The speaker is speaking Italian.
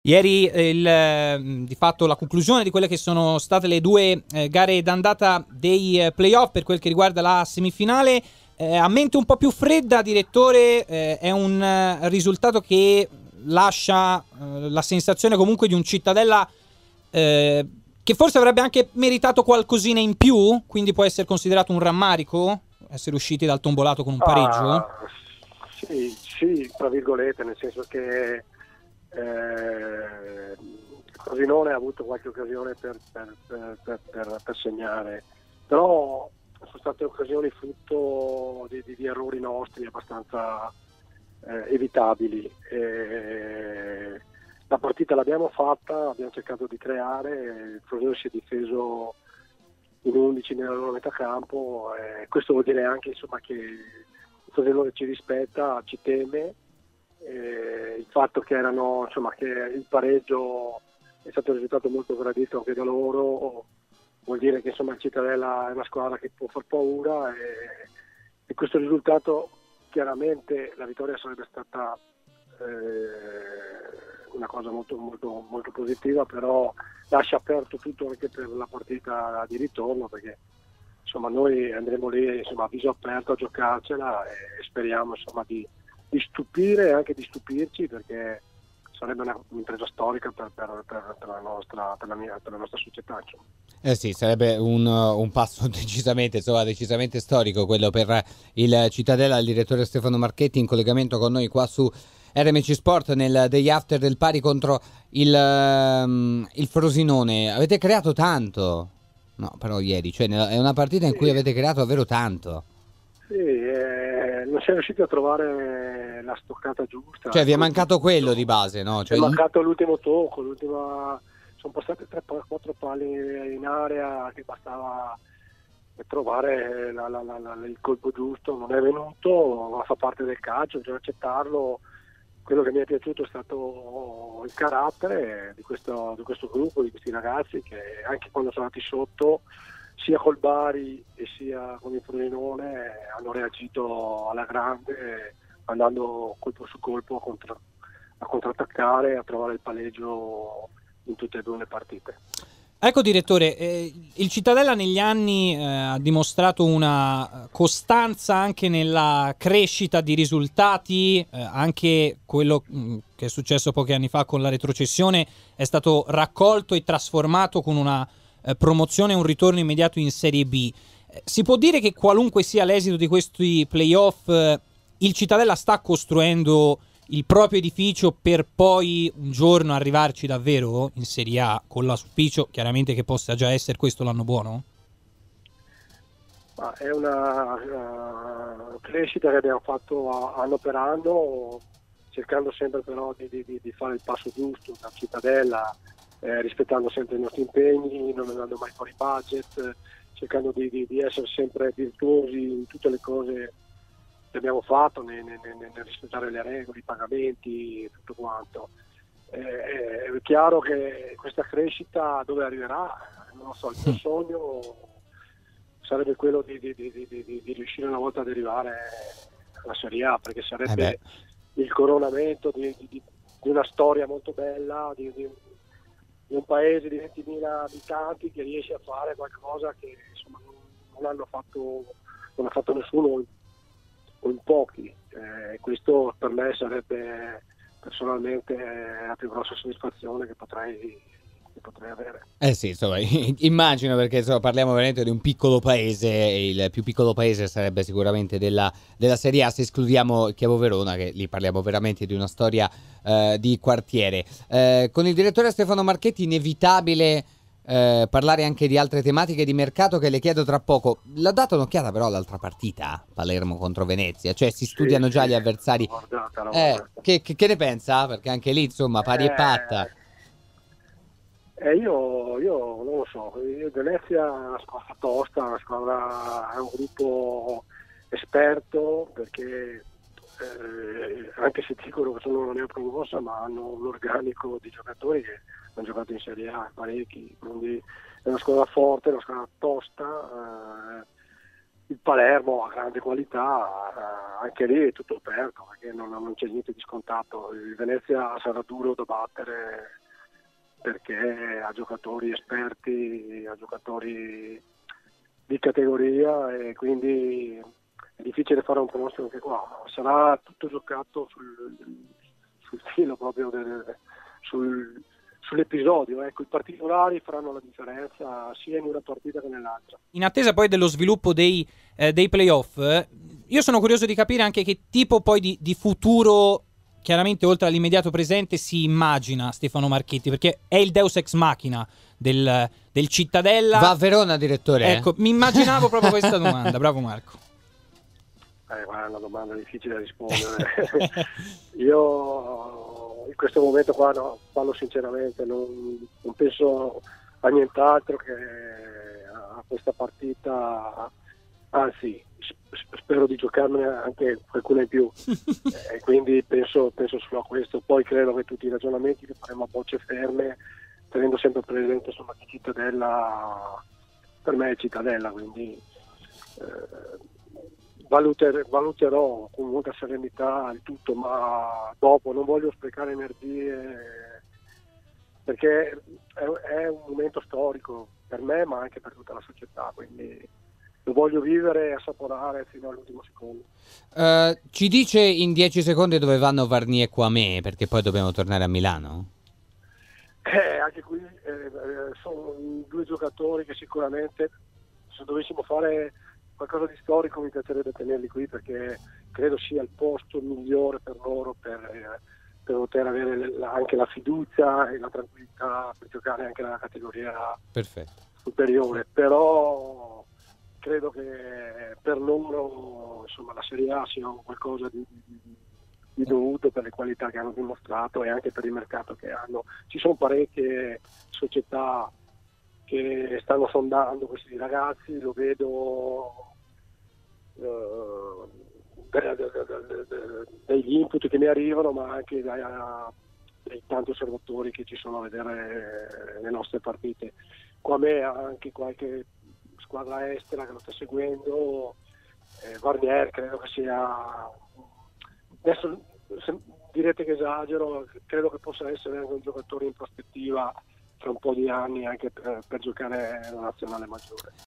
Ieri di fatto la conclusione di quelle che sono state le due gare d'andata dei playoff per quel che riguarda la semifinale. A mente un po' più fredda, direttore, è un risultato che lascia la sensazione comunque di un Cittadella che forse avrebbe anche meritato qualcosina in più, quindi può essere considerato un rammarico essere usciti dal tombolato con un pareggio? Ah, sì, sì, tra virgolette, nel senso che Frosinone ha avuto qualche occasione per segnare, però sono state occasioni frutto di errori nostri abbastanza evitabili. La partita l'abbiamo fatta, abbiamo cercato di creare, il Frosinone si è difeso in 11 nella loro metà campo, questo vuol dire anche insomma, che il Frosinone ci rispetta, ci teme, il fatto che che il pareggio è stato un risultato molto gradito anche da loro, vuol dire che insomma il Cittadella è una squadra che può far paura, e questo risultato, chiaramente la vittoria sarebbe stata una cosa molto, molto, molto positiva, però lascia aperto tutto anche per la partita di ritorno, perché insomma noi andremo lì insomma, a viso aperto a giocarcela, e speriamo insomma di stupire e anche di stupirci, perché sarebbe un'impresa storica per la nostra società, insomma. Eh sì, sarebbe un passo decisamente storico quello per il Cittadella. Il direttore Stefano Marchetti in collegamento con noi qua su RMC Sport nel day after del pari contro il Frosinone. Avete creato tanto, no, però ieri, cioè è una partita in cui Sì, avete creato davvero tanto. sì, non siamo riusciti a trovare la stoccata giusta, Cioè il vi è colpo mancato quello di giusto. base, no? È Cioè, mancato l'ultimo tocco, sono passate 3-4 palli in area che bastava trovare il colpo giusto, non è venuto, ma fa parte del calcio, bisogna accettarlo. Quello che mi è piaciuto è stato il carattere di questo gruppo, di questi ragazzi, che anche quando sono andati sotto, sia col Bari e sia con il Frosinone, hanno reagito alla grande, andando colpo su colpo a contrattaccare, a trovare il palleggio in tutte e due le partite. Ecco direttore, il Cittadella negli anni ha dimostrato una costanza anche nella crescita di risultati, anche quello che è successo pochi anni fa con la retrocessione è stato raccolto e trasformato con una promozione e un ritorno immediato in Serie B. Si può dire che qualunque sia l'esito di questi playoff, il Cittadella sta costruendo il proprio edificio per poi un giorno arrivarci davvero in Serie A, con l'auspicio chiaramente che possa già essere questo l'anno buono? Ma è una crescita che abbiamo fatto anno per anno, cercando sempre però di fare il passo giusto da Cittadella, rispettando sempre i nostri impegni, non andando mai fuori budget, cercando di essere sempre virtuosi in tutte le cose che abbiamo fatto, nel rispettare le regole, i pagamenti e tutto quanto. È chiaro che questa crescita dove arriverà? Non lo so, il mio sogno sarebbe quello di riuscire una volta ad arrivare alla Serie A, perché eh beh. sarebbe il coronamento di una storia molto bella, di un paese di 20.000 abitanti che riesce a fare qualcosa che insomma, non ha fatto nessuno o in pochi. Questo per me sarebbe personalmente la più grossa soddisfazione che potrei avere. Eh sì, insomma, immagino, perché insomma, parliamo veramente di un piccolo paese, e il più piccolo paese sarebbe sicuramente della Serie A, se escludiamo Chievo Verona, che lì parliamo veramente di una storia di quartiere. Con il direttore Stefano Marchetti inevitabile parlare anche di altre tematiche di mercato che le chiedo tra poco. L'ha dato un'occhiata però all'altra partita, Palermo contro Venezia, cioè si Sì, studiano già sì, gli avversari. l'ho guardata. Che ne pensa? Perché anche lì, insomma, pari e patta. Io non lo so, Venezia è una squadra tosta, è un gruppo esperto, perché anche se dicono che sono una neopromossa, ma hanno un organico di giocatori che hanno giocato in Serie A parecchi, quindi è una squadra forte, una squadra tosta. il Palermo ha grande qualità, anche lì è tutto aperto perché non c'è niente di scontato. Il Venezia sarà duro da battere perché ha giocatori esperti, ha giocatori di categoria e quindi è difficile fare un pronostico anche qua. Sarà tutto giocato sul filo proprio sull'episodio. Ecco, i particolari faranno la differenza sia in una partita che nell'altra. In attesa poi dello sviluppo dei playoff, io sono curioso di capire anche che tipo poi di futuro, chiaramente oltre all'immediato presente, si immagina Stefano Marchetti, perché è il Deus ex machina del Cittadella. Va a Verona, direttore? Ecco, mi immaginavo proprio questa domanda. Bravo Marco. Guarda, è una domanda difficile da rispondere. Io in questo momento qua, no, parlo sinceramente, non penso a nient'altro che a questa partita, anzi spero di giocarmene anche qualcuna in più, e quindi penso solo a questo. Poi credo che tutti i ragionamenti li faremo a bocce ferme, tenendo sempre presente insomma che Cittadella per me è Cittadella, quindi valuterò con molta serenità il tutto, ma dopo non voglio sprecare energie perché è un momento storico per me ma anche per tutta la società, quindi lo voglio vivere e assaporare fino all'ultimo secondo. Ci dice in 10 secondi dove vanno Varney e Quamé, perché poi dobbiamo tornare a Milano? Anche qui sono due giocatori che sicuramente, se dovessimo fare qualcosa di storico, mi piacerebbe tenerli qui perché credo sia il posto migliore per loro per poter avere anche la fiducia e la tranquillità per giocare anche nella categoria superiore. Però credo che per loro insomma la Serie A sia qualcosa di dovuto per le qualità che hanno dimostrato e anche per il mercato che hanno. Ci sono parecchie società che stanno sondando questi ragazzi, lo vedo dagli input che mi arrivano, ma anche dai tanti osservatori che ci sono a vedere le nostre partite. Qua a me anche qualche squadra estera che lo sta seguendo, Varnier credo che sia, adesso direte che esagero, credo che possa essere anche un giocatore in prospettiva tra un po' di anni anche per giocare la nazionale maggiore.